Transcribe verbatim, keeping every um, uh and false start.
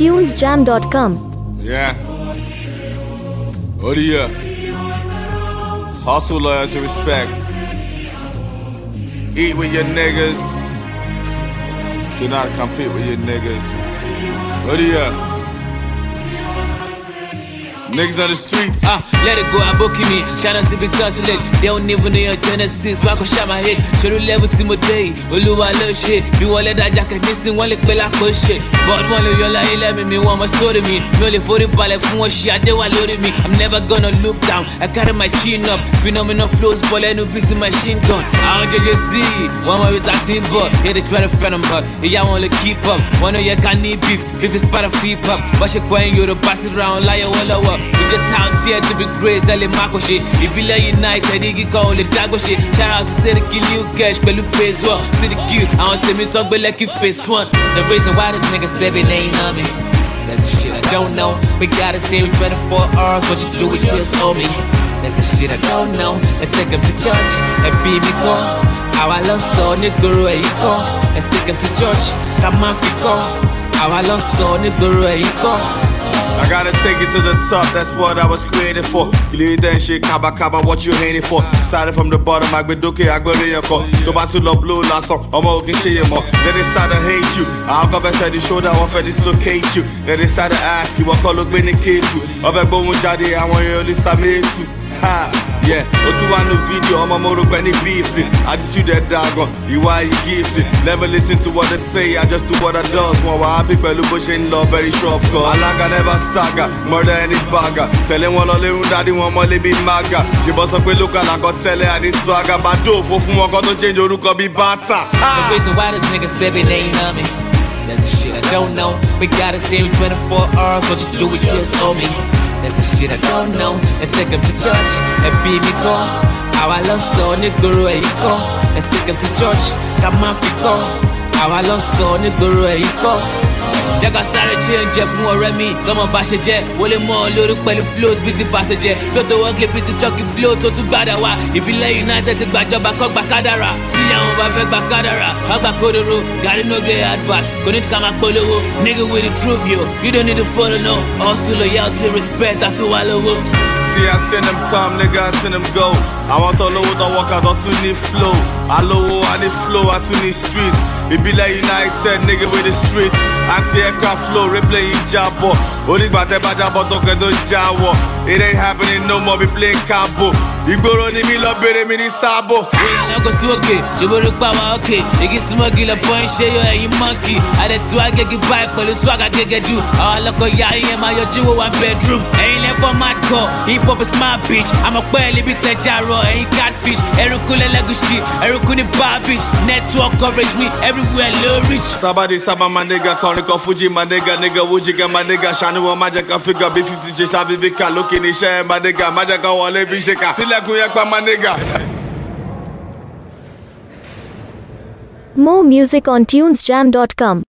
tunes jam dot com. Yeah. What do you? Hustle, loyalty, respect. Eat with your niggas. Do not compete with your niggas. What do you? Niggas on the streets. Ah, uh, let it go, I book me. China to be consulate. They don't even know your genesis. Why go shut my head? Show the level to my day. Oluwa love shit. Be one let that jacket missing one like bella push shit. But one of your life let me me one more story me. No le for the ballet from what shit. I do what loaded me. I'm never gonna look down. I carry my chin up. Phenomenal flows, but I no busy machine gun. I don't just see. One more with a team but yeah they try to friend them but yeah I wanna keep up. One of you can need beef. Beef is part of feet up. But you coin you to pass it around like a wall up. We just out here to be great, selling Marco shit. If you like United, you can call it Dago shit. Shout out to say the kill you cash, but you pay as well. See the cute, I want to me talk, but like you face one. The reason why this nigga stepping ain't on me. That's the shit I don't know. We gotta say twenty-four hours, what you do, we just owe me. That's the shit I don't know. Let's take him to church and be me call. How I love so, nigga, where you go. Let's take him to church, come on, go. How I love so, nigga, where you go. I gotta take it to the top, that's what I was created for. You leave that shit, kaba kaba, what you hating for? Started from the bottom, I go duke, I go to your call. So back to the blue last song, I'm okay, see you more. Then they start to hate you. I'll go back to the shoulder, I want to dislocate you. Then they start to ask you, what call look when they kid you. Of a bone jadi, I want you to submit to. Ha, yeah, what you want no video, I'm a motor when they beef it. I just do that dog, you why you gifted. Never listen to what they say, I just do what I does. One why I be belly bush in love, very sure of course. I like I never stagger, murder any bagger. Tell him one of them daddy one more be maga. She bust up with look and I got tell her and this swagger. But do for fun, I got to change your look or be better. The reason why this nigga stepping ain't on me. That's the shit I don't know. We gotta save twenty-four hours, what you do, we just owe me. That's the shit I don't know. Let's take him to church and be me call. How I love so, nigga, where you go. Let's take him to church, come on, go. How I love so, nigga, where you go. Jaga sáré change ẹ fún ọ̀rẹ́ mi lọ́mọ bá ṣe jẹ́ wọlé mọ́ ọ lórí pẹ̀lú flows bíi ti pàṣẹ jẹ́ flow tó wọ́n gé bíi ti chucky flow tó tún gbádà wá ìbílẹ̀ United ti gbàjọba kọ́ gbà kádàrà tíyàwó bá fẹ́ gbà kádàrà wá gbà kódòrò gàrí no get advice kò ní ká máa polówó nigga with the truth yo you don't need to follow no hustle loyalty respect àti wà lówó. See, I send them come, nigga, I send them go. I want to load the work, I don't need flow. I low, I need flow, I too need streets. It be like United, nigga, with the streets. Anti-aircraft flow, replay each jabbo. Only bate bajabo, don't get those jawo. It ain't happening no more, be playing cabo. Igboro ni mi lọ bere mi ni sabo. Now go smoke, ṣòboro pa wá okay. Igi smoke lọ point ṣe yọ ẹyin monkey. Adé tí wàá gẹ́gẹ́ báyìí pẹ̀lú swagger gẹ́gẹ́ jù. Àwọn ọlọ́kọ̀ ya ìyẹn máa yọjú wo one bedroom. Ẹyin lẹ́fọ̀ mad call, hip hop is my bitch. Àmọ̀ pẹ́ ẹ lébi tẹja rọ ẹyin catfish. Ẹrùkú lẹ́lẹ́gùsì, ẹrùkú ní bar bitch. Network coverage me everywhere low reach. Sabadi saba my nigga, Koniko Fuji my nigga, nigga Wujiga my nigga. Shanu wa Majaka figure, B fifty ṣe ṣàbí Vika. Looking in share my nigga, Majaka wọlé bí ṣe ká. My nigga. More music on tunes jam dot com.